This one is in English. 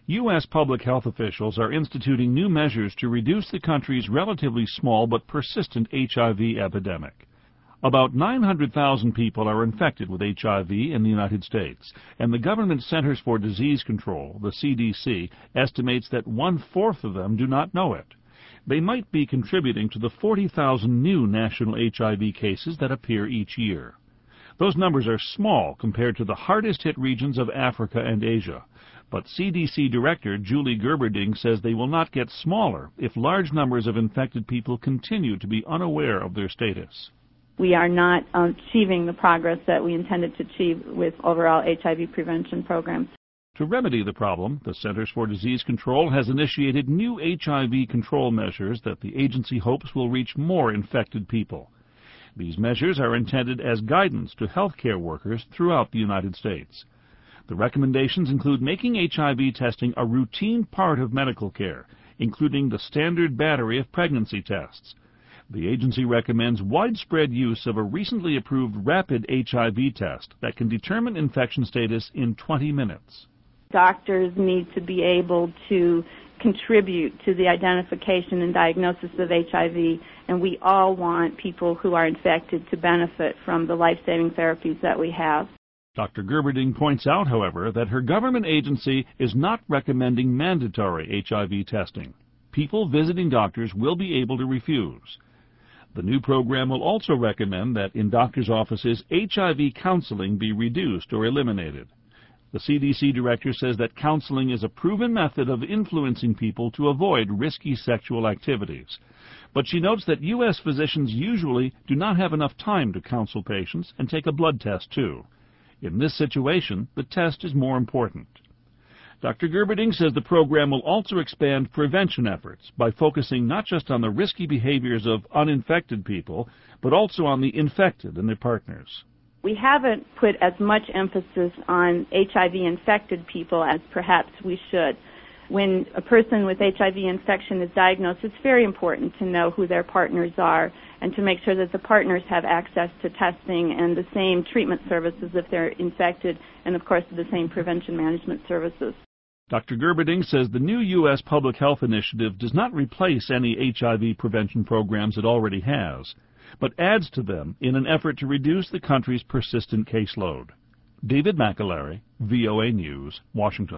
U.S. public health officials are instituting new measures to reduce the country's relatively small but persistent HIV epidemic. About 900,000 people are infected with HIV in the United States, and the Government Centers for Disease Control, the CDC, estimates that 1/4 of them do not know it. They might be contributing to the 40,000 new national HIV cases that appear each year. Those numbers are small compared to the hardest-hit regions of Africa and Asia, but CDC Director Julie Gerberding says they will not get smaller if large numbers of infected people continue to be unaware of their status. We are not achieving the progress that we intended to achieve with overall HIV prevention programs. To remedy the problem, the Centers for Disease Control has initiated new HIV control measures that the agency hopes will reach more infected people. These measures are intended as guidance to healthcare workers throughout the United States. The recommendations include making HIV testing a routine part of medical care, including the standard battery of pregnancy tests. The agency recommends widespread use of a recently approved rapid HIV test that can determine infection status in 20 minutes. Doctors need to be able to contribute to the identification and diagnosis of HIV, and we all want people who are infected to benefit from the life-saving therapies that we have. Dr. Gerberding points out, however, that her government agency is not recommending mandatory HIV testing. People visiting doctors will be able to refuse. The new program will also recommend that in doctors' offices, HIV counseling be reduced or eliminated. The CDC director says that counseling is a proven method of influencing people to avoid risky sexual activities. But she notes that U.S. physicians usually do not have enough time to counsel patients and take a blood test too. In this situation, the test is more important. Dr. Gerberding says the program will also expand prevention efforts by focusing not just on the risky behaviors of uninfected people, but also on the infected and their partners. We haven't put as much emphasis on HIV-infected people as perhaps we should. When a person with HIV infection is diagnosed, it's very important to know who their partners are and to make sure that the partners have access to testing and the same treatment services if they're infected, and of course the same prevention management services. Dr. Gerberding says the new U.S. Public Health Initiative does not replace any HIV prevention programs it already has, but adds to them in an effort to reduce the country's persistent caseload. David McAlary, VOA News, Washington.